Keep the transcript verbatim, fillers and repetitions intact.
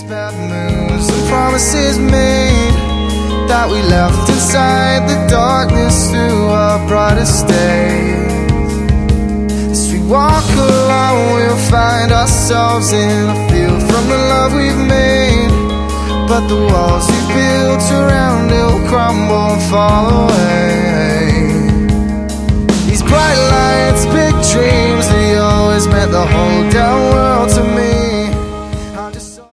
bad moves and promises made that we left inside the darkness through our brightest days. As we walk along, we'll find ourselves in a field from the love we've made, but the walls we built around it will crumble and fall away.